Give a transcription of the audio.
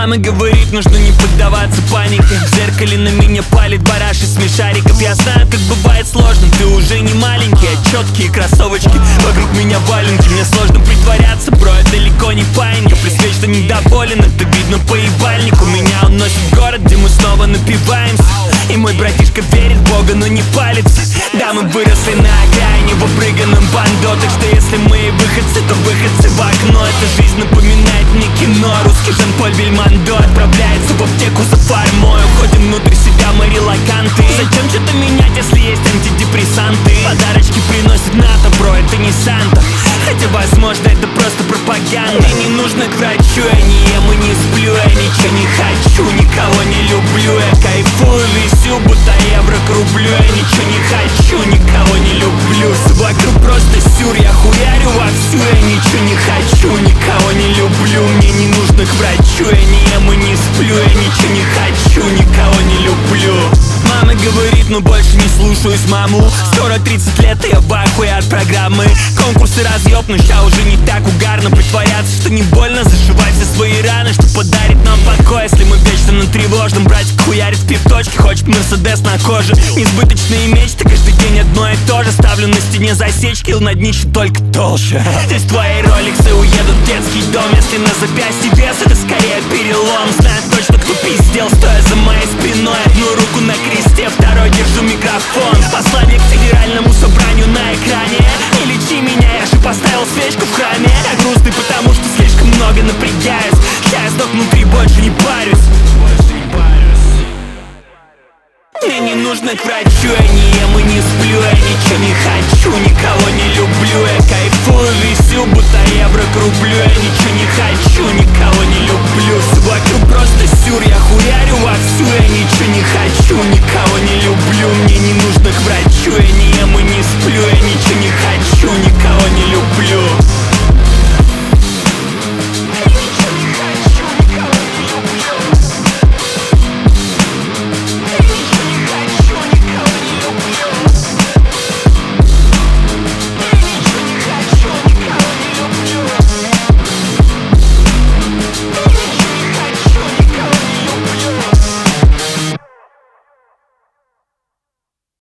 Мама говорит, нужно не поддаваться панике. В зеркале на меня палит бараш из смешариков. Я знаю, как бывает сложно, ты уже не маленький. А четкие кроссовочки, вокруг меня валенки. Мне сложно притворяться, бро, я далеко не паинька. Плюс вечно недоволен, это видно по ебальнику. Меня уносит в город, где мы снова напиваемся. И мой братишка верит в Бога, но не палится. Да, мы выросли на окраине в обрыганном бандо. Так что если мы и выходцы, то выходцы в окно. Эта жизнь напоминает мне кино. Русский Жан-Поль Бельмондо отправляется в аптеку за фармой. Уходим внутрь себя, мы релаканты. Зачем что-то менять, если есть антидепрессанты? Подарочки приносит НАТО, бро, это не Санта. Хотя, возможно, это просто пропаганда. Мне не нужно к врачу, я не ем и не сплю. Я ничего не хочу, никого не люблю. Я кайфую, висю, будто евро к рублю. Я ничего не хочу, никого не люблю. Вокруг просто сюр, я хуярю вовсю. Я ничего не хочу, никого не люблю. Мне не нужно к врачу, я не ем и не сплю. Я ничего не хочу, никого не люблю. Мама говорит, но больше не слушаюсь маму. Скоро 30 лет, и я в ахуе от программы. Конкурсы разъеб, но ща уже не так угарно притворяться, что не больно, зашивать все свои раны. Что подарит нам покой, если мы вечно на тревожном. Братик хуярит в пивточке, хочет Мерседес на коже. Несбыточные мечты, каждый день одно и то же. Ставлю на стене засечки, на днище только толще. Здесь твои роликсы уедут в детский дом. Если на запястье вес, это скорее перелом. Знаю точно, кто пиздел, стоя за моей спиной. Одну руку на кресте, второй держу микрофон. Послание к федеральному собранию на экране. Не лечи меня, я же поставил свечку в храме. Я грустный, потому что слишком много напрягаюсь. Ща я сдох внутри, больше не парюсь. Мне не нужно к врачу, я не ем и не сплю. Я ничего не хочу, никого не люблю. Я кайфую, висю, будто евро к рублю. Я ничего не хочу, никого не люблю. Вокруг просто